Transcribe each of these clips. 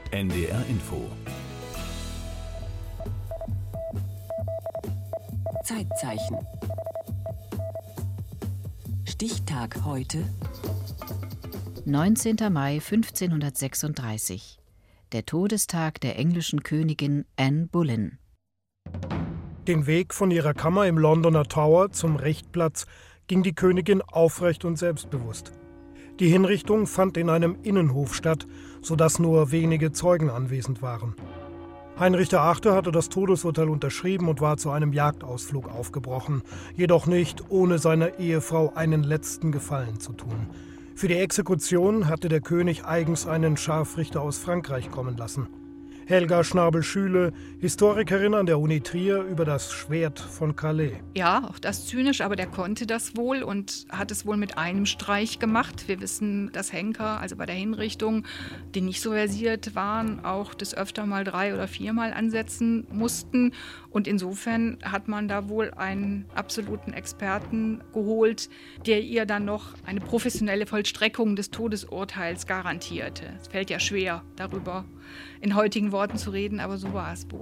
NDR Info. Zeitzeichen. Stichtag heute. 19. Mai 1536. Der Todestag der englischen Königin Anne Boleyn. Den Weg von ihrer Kammer im Londoner Tower zum Richtplatz ging die Königin aufrecht und selbstbewusst. Die Hinrichtung fand in einem Innenhof statt, sodass nur wenige Zeugen anwesend waren. Heinrich VIII. Hatte das Todesurteil unterschrieben und war zu einem Jagdausflug aufgebrochen, jedoch nicht, ohne seiner Ehefrau einen letzten Gefallen zu tun. Für die Exekution hatte der König eigens einen Scharfrichter aus Frankreich kommen lassen. Helga Schnabel-Schüle, Historikerin an der Uni Trier, über das Schwert von Calais. Ja, auch das zynisch, aber der konnte das wohl und hat es wohl mit einem Streich gemacht. Wir wissen, dass Henker, also bei der Hinrichtung, die nicht so versiert waren, auch des Öfter mal 3- oder 4-mal ansetzen mussten. Und insofern hat man da wohl einen absoluten Experten geholt, der ihr dann noch eine professionelle Vollstreckung des Todesurteils garantierte. Es fällt ja schwer, darüber in heutigen Worten zu reden, aber so war es wohl.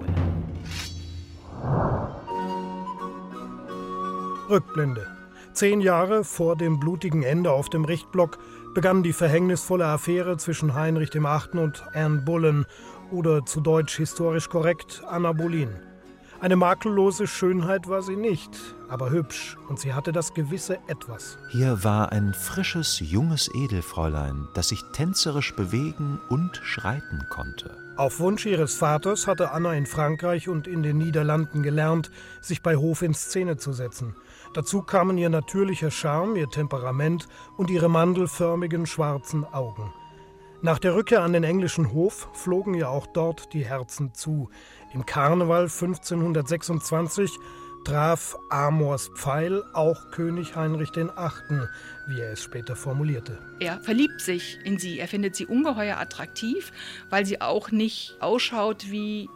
Rückblende. 10 Jahre vor dem blutigen Ende auf dem Richtblock begann die verhängnisvolle Affäre zwischen Heinrich VIII. Und Anne Boleyn, oder zu Deutsch historisch korrekt Anna Boleyn. Eine makellose Schönheit war sie nicht, aber hübsch, und sie hatte das gewisse Etwas. Hier war ein frisches, junges Edelfräulein, das sich tänzerisch bewegen und schreiten konnte. Auf Wunsch ihres Vaters hatte Anna in Frankreich und in den Niederlanden gelernt, sich bei Hof in Szene zu setzen. Dazu kamen ihr natürlicher Charme, ihr Temperament und ihre mandelförmigen schwarzen Augen. Nach der Rückkehr an den englischen Hof flogen ihr auch dort die Herzen zu. Im Karneval 1526 traf Amors Pfeil auch König Heinrich VIII., wie er es später formulierte. Er verliebt sich in sie. Er findet sie ungeheuer attraktiv, weil sie auch nicht ausschaut, wie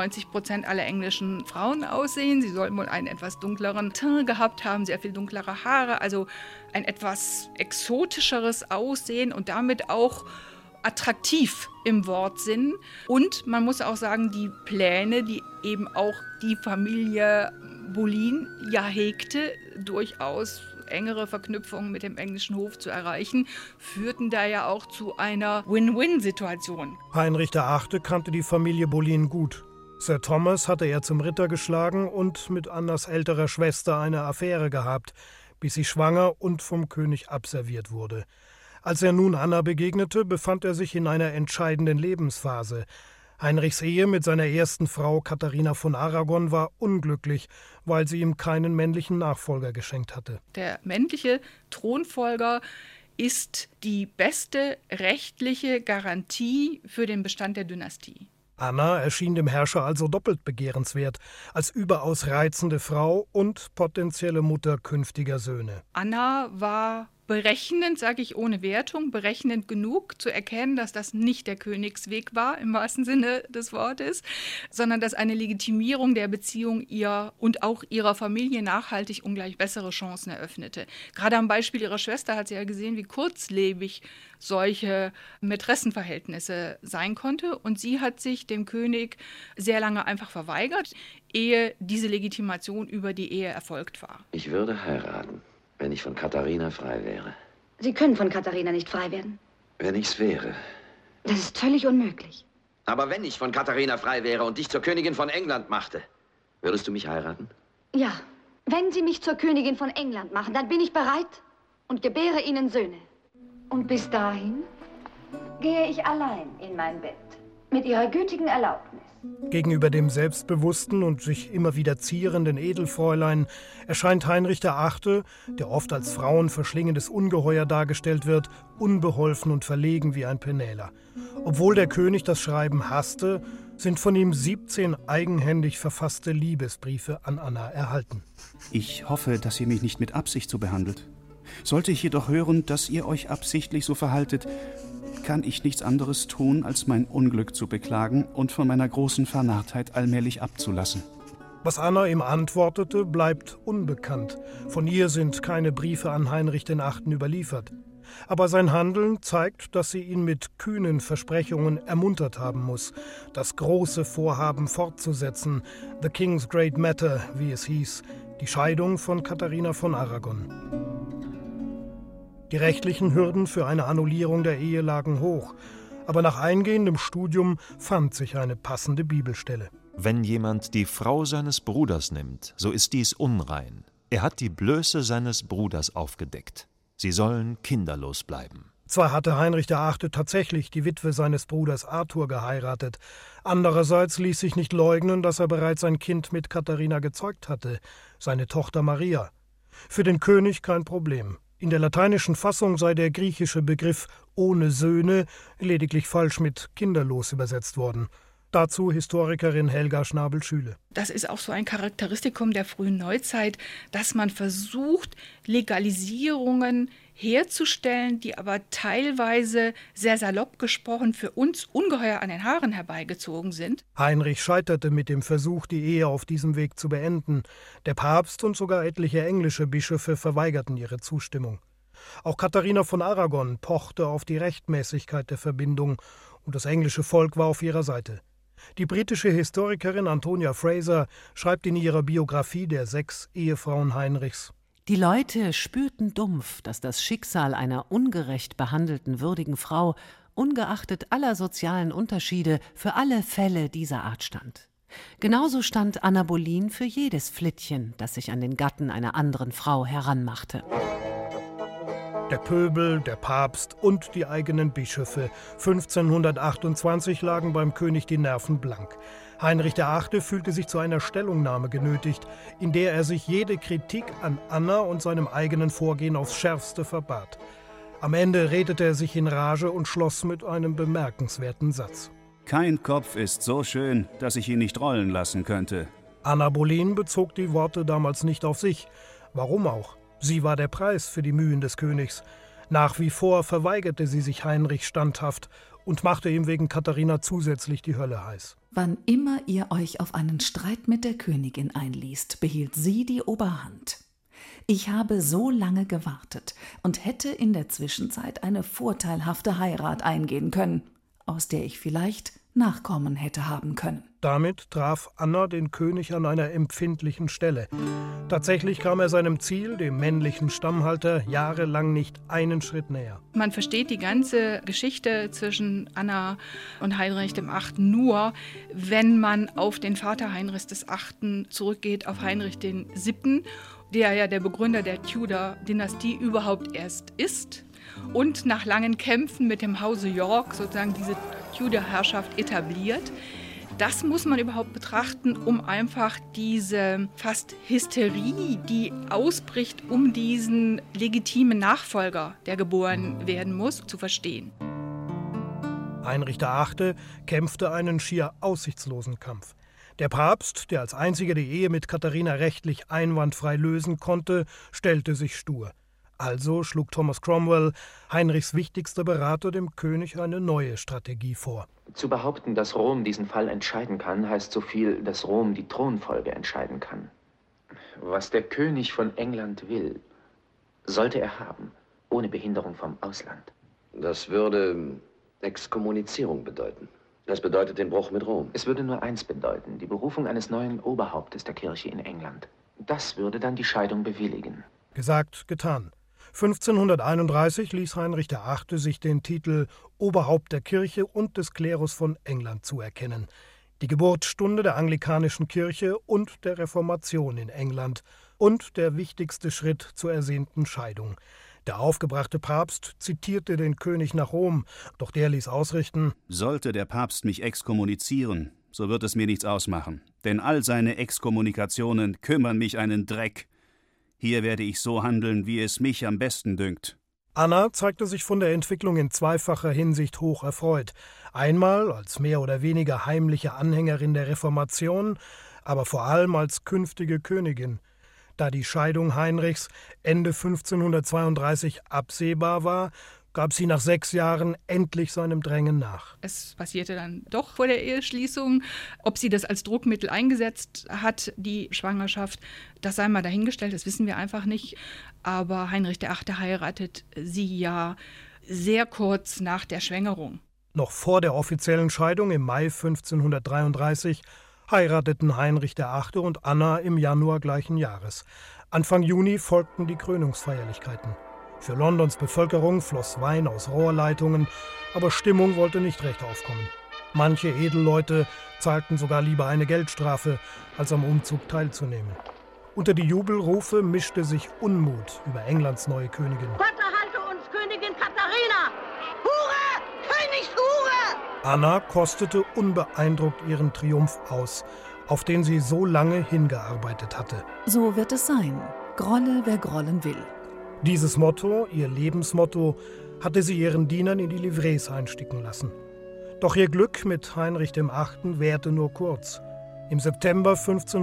95% aller englischen Frauen aussehen. Sie soll wohl einen etwas dunkleren Teint gehabt haben, sehr viel dunklere Haare, also ein etwas exotischeres Aussehen und damit auch attraktiv im Wortsinn. Und man muss auch sagen, die Pläne, die eben auch die Familie Boleyn ja hegte, durchaus engere Verknüpfungen mit dem englischen Hof zu erreichen, führten da ja auch zu einer Win-Win-Situation. Heinrich VIII. Kannte die Familie Boleyn gut. Sir Thomas hatte er zum Ritter geschlagen und mit Annas älterer Schwester eine Affäre gehabt, bis sie schwanger und vom König abserviert wurde. Als er nun Anna begegnete, befand er sich in einer entscheidenden Lebensphase. Heinrichs Ehe mit seiner ersten Frau Katharina von Aragon war unglücklich, weil sie ihm keinen männlichen Nachfolger geschenkt hatte. Der männliche Thronfolger ist die beste rechtliche Garantie für den Bestand der Dynastie. Anna erschien dem Herrscher also doppelt begehrenswert, als überaus reizende Frau und potenzielle Mutter künftiger Söhne. Anna war berechnend, sage ich ohne Wertung, berechnend genug zu erkennen, dass das nicht der Königsweg war, im wahrsten Sinne des Wortes, sondern dass eine Legitimierung der Beziehung ihr und auch ihrer Familie nachhaltig ungleich bessere Chancen eröffnete. Gerade am Beispiel ihrer Schwester hat sie ja gesehen, wie kurzlebig solche Mätressenverhältnisse sein konnte. Und sie hat sich dem König sehr lange einfach verweigert, ehe diese Legitimation über die Ehe erfolgt war. Ich würde heiraten, wenn ich von Katharina frei wäre. Sie können von Katharina nicht frei werden. Wenn ich's wäre. Das ist völlig unmöglich. Aber wenn ich von Katharina frei wäre und dich zur Königin von England machte, würdest du mich heiraten? Ja, wenn Sie mich zur Königin von England machen, dann bin ich bereit und gebäre Ihnen Söhne. Und bis dahin gehe ich allein in mein Bett, mit Ihrer gütigen Erlaubnis. Gegenüber dem selbstbewussten und sich immer wieder zierenden Edelfräulein erscheint Heinrich VIII., der oft als frauenverschlingendes Ungeheuer dargestellt wird, unbeholfen und verlegen wie ein Penäler. Obwohl der König das Schreiben hasste, sind von ihm 17 eigenhändig verfasste Liebesbriefe an Anna erhalten. Ich hoffe, dass ihr mich nicht mit Absicht so behandelt. Sollte ich jedoch hören, dass ihr euch absichtlich so verhaltet, kann ich nichts anderes tun, als mein Unglück zu beklagen und von meiner großen Vernarrtheit allmählich abzulassen. Was Anna ihm antwortete, bleibt unbekannt. Von ihr sind keine Briefe an Heinrich VIII. Überliefert. Aber sein Handeln zeigt, dass sie ihn mit kühnen Versprechungen ermuntert haben muss, das große Vorhaben fortzusetzen, The King's Great Matter, wie es hieß, die Scheidung von Katharina von Aragon. Die rechtlichen Hürden für eine Annullierung der Ehe lagen hoch, aber nach eingehendem Studium fand sich eine passende Bibelstelle. Wenn jemand die Frau seines Bruders nimmt, so ist dies unrein. Er hat die Blöße seines Bruders aufgedeckt. Sie sollen kinderlos bleiben. Zwar hatte Heinrich VIII. Tatsächlich die Witwe seines Bruders Arthur geheiratet, andererseits ließ sich nicht leugnen, dass er bereits ein Kind mit Katharina gezeugt hatte, seine Tochter Maria. Für den König kein Problem. In der lateinischen Fassung sei der griechische Begriff ohne Söhne lediglich falsch mit kinderlos übersetzt worden. Dazu Historikerin Helga Schnabel-Schüle. Das ist auch so ein Charakteristikum der frühen Neuzeit, dass man versucht, Legalisierungen herzustellen, die aber teilweise, sehr salopp gesprochen, für uns ungeheuer an den Haaren herbeigezogen sind. Heinrich scheiterte mit dem Versuch, die Ehe auf diesem Weg zu beenden. Der Papst und sogar etliche englische Bischöfe verweigerten ihre Zustimmung. Auch Katharina von Aragon pochte auf die Rechtmäßigkeit der Verbindung und das englische Volk war auf ihrer Seite. Die britische Historikerin Antonia Fraser schreibt in ihrer Biografie der 6 Ehefrauen Heinrichs: Die Leute spürten dumpf, dass das Schicksal einer ungerecht behandelten würdigen Frau, ungeachtet aller sozialen Unterschiede, für alle Fälle dieser Art stand. Genauso stand Anna Boleyn für jedes Flittchen, das sich an den Gatten einer anderen Frau heranmachte. Der Pöbel, der Papst und die eigenen Bischöfe. 1528 lagen beim König die Nerven blank. Heinrich VIII. Fühlte sich zu einer Stellungnahme genötigt, in der er sich jede Kritik an Anna und seinem eigenen Vorgehen aufs Schärfste verbat. Am Ende redete er sich in Rage und schloss mit einem bemerkenswerten Satz: Kein Kopf ist so schön, dass ich ihn nicht rollen lassen könnte. Anna Boleyn bezog die Worte damals nicht auf sich. Warum auch? Sie war der Preis für die Mühen des Königs. Nach wie vor verweigerte sie sich Heinrich standhaft und machte ihm wegen Katharina zusätzlich die Hölle heiß. Wann immer ihr euch auf einen Streit mit der Königin einließt, behielt sie die Oberhand. Ich habe so lange gewartet und hätte in der Zwischenzeit eine vorteilhafte Heirat eingehen können, aus der ich vielleicht Nachkommen hätte haben können. Damit traf Anna den König an einer empfindlichen Stelle. Tatsächlich kam er seinem Ziel, dem männlichen Stammhalter, jahrelang nicht einen Schritt näher. Man versteht die ganze Geschichte zwischen Anna und Heinrich VIII. Nur, wenn man auf den Vater Heinrichs VIII. Zurückgeht, auf Heinrich VII., der ja der Begründer der Tudor-Dynastie überhaupt erst ist und nach langen Kämpfen mit dem Hause York sozusagen diese Tudor-Herrschaft etabliert. Das muss man überhaupt betrachten, um einfach diese fast Hysterie, die ausbricht, um diesen legitimen Nachfolger, der geboren werden muss, zu verstehen. Heinrich VIII. Kämpfte einen schier aussichtslosen Kampf. Der Papst, der als einziger die Ehe mit Katharina rechtlich einwandfrei lösen konnte, stellte sich stur. Also schlug Thomas Cromwell, Heinrichs wichtigster Berater, dem König eine neue Strategie vor. Zu behaupten, dass Rom diesen Fall entscheiden kann, heißt so viel, dass Rom die Thronfolge entscheiden kann. Was der König von England will, sollte er haben, ohne Behinderung vom Ausland. Das würde Exkommunizierung bedeuten. Das bedeutet den Bruch mit Rom. Es würde nur eins bedeuten, die Berufung eines neuen Oberhauptes der Kirche in England. Das würde dann die Scheidung bewilligen. Gesagt, getan. 1531 ließ Heinrich VIII. Sich den Titel Oberhaupt der Kirche und des Klerus von England zuerkennen. Die Geburtsstunde der anglikanischen Kirche und der Reformation in England und der wichtigste Schritt zur ersehnten Scheidung. Der aufgebrachte Papst zitierte den König nach Rom, doch der ließ ausrichten: Sollte der Papst mich exkommunizieren, so wird es mir nichts ausmachen, denn all seine Exkommunikationen kümmern mich einen Dreck. Hier werde ich so handeln, wie es mich am besten dünkt. Anna zeigte sich von der Entwicklung in zweifacher Hinsicht hoch erfreut. Einmal als mehr oder weniger heimliche Anhängerin der Reformation, aber vor allem als künftige Königin. Da die Scheidung Heinrichs Ende 1532 absehbar war, gab sie nach 6 Jahren endlich seinem Drängen nach. Es passierte dann doch vor der Eheschließung. Ob sie das als Druckmittel eingesetzt hat, die Schwangerschaft, das sei mal dahingestellt, das wissen wir einfach nicht. Aber Heinrich VIII. Heiratet sie ja sehr kurz nach der Schwängerung. Noch vor der offiziellen Scheidung im Mai 1533 heirateten Heinrich VIII. Und Anna im Januar gleichen Jahres. Anfang Juni folgten die Krönungsfeierlichkeiten. Für Londons Bevölkerung floss Wein aus Rohrleitungen, aber Stimmung wollte nicht recht aufkommen. Manche Edelleute zahlten sogar lieber eine Geldstrafe, als am Umzug teilzunehmen. Unter die Jubelrufe mischte sich Unmut über Englands neue Königin. Vater, halte uns Königin Katharina! Hure! Königshure! Anna kostete unbeeindruckt ihren Triumph aus, auf den sie so lange hingearbeitet hatte. So wird es sein. Grolle, wer grollen will. Dieses Motto, ihr Lebensmotto, hatte sie ihren Dienern in die Livrees einsticken lassen. Doch ihr Glück mit Heinrich VIII. Währte nur kurz. Im September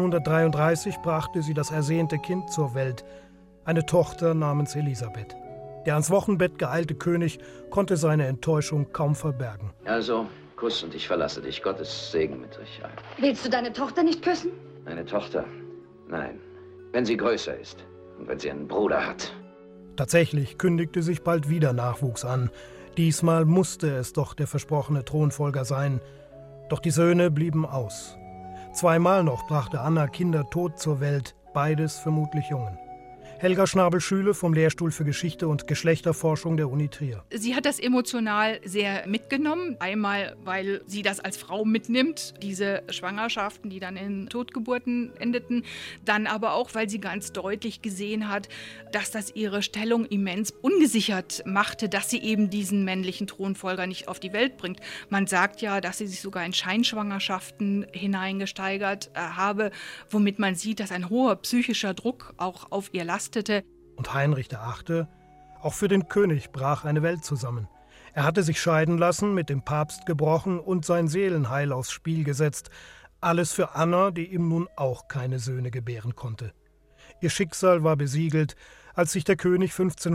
1533 brachte sie das ersehnte Kind zur Welt, eine Tochter namens Elisabeth. Der ans Wochenbett geeilte König konnte seine Enttäuschung kaum verbergen. Also, Kuss und ich verlasse dich. Gottes Segen mit euch allen. Willst du deine Tochter nicht küssen? Meine Tochter? Nein. Wenn sie größer ist und wenn sie einen Bruder hat. Tatsächlich kündigte sich bald wieder Nachwuchs an. Diesmal musste es doch der versprochene Thronfolger sein. Doch die Söhne blieben aus. 2-mal noch brachte Anna Kinder tot zur Welt, beides vermutlich Jungen. Helga Schnabel-Schüle vom Lehrstuhl für Geschichte und Geschlechterforschung der Uni Trier. Sie hat das emotional sehr mitgenommen. Einmal, weil sie das als Frau mitnimmt, diese Schwangerschaften, die dann in Totgeburten endeten. Dann aber auch, weil sie ganz deutlich gesehen hat, dass das ihre Stellung immens ungesichert machte, dass sie eben diesen männlichen Thronfolger nicht auf die Welt bringt. Man sagt ja, dass sie sich sogar in Scheinschwangerschaften hineingesteigert habe, womit man sieht, dass ein hoher psychischer Druck auch auf ihr lastete. Und Heinrich VIII., auch für den König brach eine Welt zusammen. Er hatte sich scheiden lassen, mit dem Papst gebrochen und sein Seelenheil aufs Spiel gesetzt. Alles für Anna, die ihm nun auch keine Söhne gebären konnte. Ihr Schicksal war besiegelt, als sich der König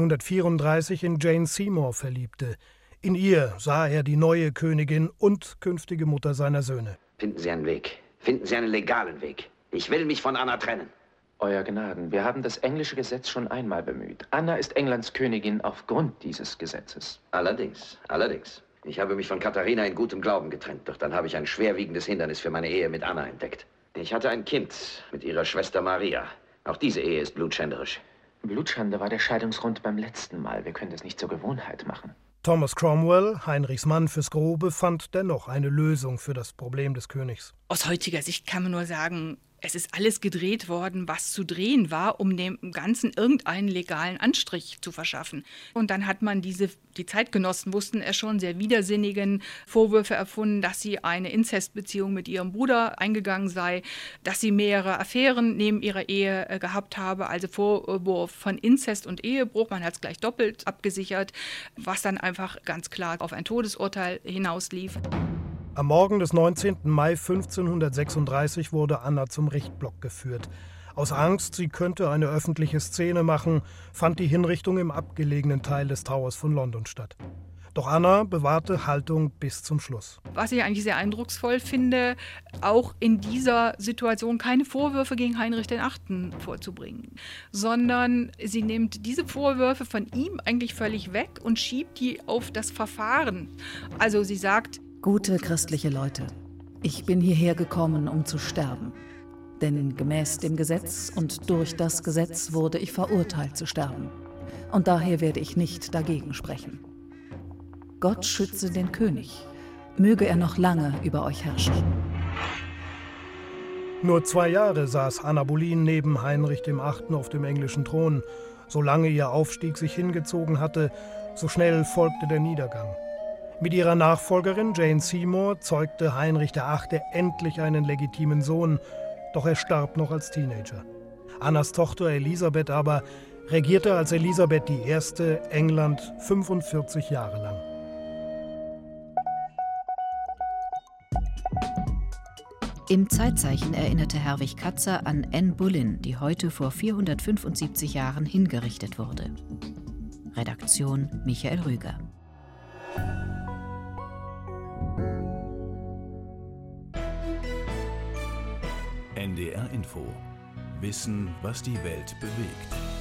1534 in Jane Seymour verliebte. In ihr sah er die neue Königin und künftige Mutter seiner Söhne. Finden Sie einen Weg. Finden Sie einen legalen Weg. Ich will mich von Anna trennen. Euer Gnaden, wir haben das englische Gesetz schon einmal bemüht. Anna ist Englands Königin aufgrund dieses Gesetzes. Allerdings. Ich habe mich von Katharina in gutem Glauben getrennt, doch dann habe ich ein schwerwiegendes Hindernis für meine Ehe mit Anna entdeckt. Ich hatte ein Kind mit ihrer Schwester Maria. Auch diese Ehe ist blutschänderisch. Blutschande war der Scheidungsgrund beim letzten Mal. Wir können das nicht zur Gewohnheit machen. Thomas Cromwell, Heinrichs Mann fürs Grobe, fand dennoch eine Lösung für das Problem des Königs. Aus heutiger Sicht kann man nur sagen, es ist alles gedreht worden, was zu drehen war, um dem Ganzen irgendeinen legalen Anstrich zu verschaffen. Und dann hat man die Zeitgenossen wussten es schon, sehr widersinnigen Vorwürfe erfunden, dass sie eine Inzestbeziehung mit ihrem Bruder eingegangen sei, dass sie mehrere Affären neben ihrer Ehe gehabt habe, also Vorwurf von Inzest und Ehebruch. Man hat es gleich doppelt abgesichert, was dann einfach ganz klar auf ein Todesurteil hinauslief. Am Morgen des 19. Mai 1536 wurde Anna zum Richtblock geführt. Aus Angst, sie könnte eine öffentliche Szene machen, fand die Hinrichtung im abgelegenen Teil des Towers von London statt. Doch Anna bewahrte Haltung bis zum Schluss. Was ich eigentlich sehr eindrucksvoll finde, auch in dieser Situation keine Vorwürfe gegen Heinrich VIII. Vorzubringen, sondern sie nimmt diese Vorwürfe von ihm eigentlich völlig weg und schiebt die auf das Verfahren. Also sie sagt: Gute christliche Leute, ich bin hierher gekommen, um zu sterben. Denn gemäß dem Gesetz und durch das Gesetz wurde ich verurteilt zu sterben. Und daher werde ich nicht dagegen sprechen. Gott schütze den König. Möge er noch lange über euch herrschen. Nur 2 Jahre saß Anna Boleyn neben Heinrich VIII. Auf dem englischen Thron. Solange ihr Aufstieg sich hingezogen hatte, so schnell folgte der Niedergang. Mit ihrer Nachfolgerin Jane Seymour zeugte Heinrich VIII. Endlich einen legitimen Sohn, doch er starb noch als Teenager. Annas Tochter Elisabeth aber regierte als Elisabeth I. England 45 Jahre lang. Im Zeitzeichen erinnerte Herwig Katzer an Anne Boleyn, die heute vor 475 Jahren hingerichtet wurde. Redaktion Michael Rüger. NDR Info. Wissen, was die Welt bewegt.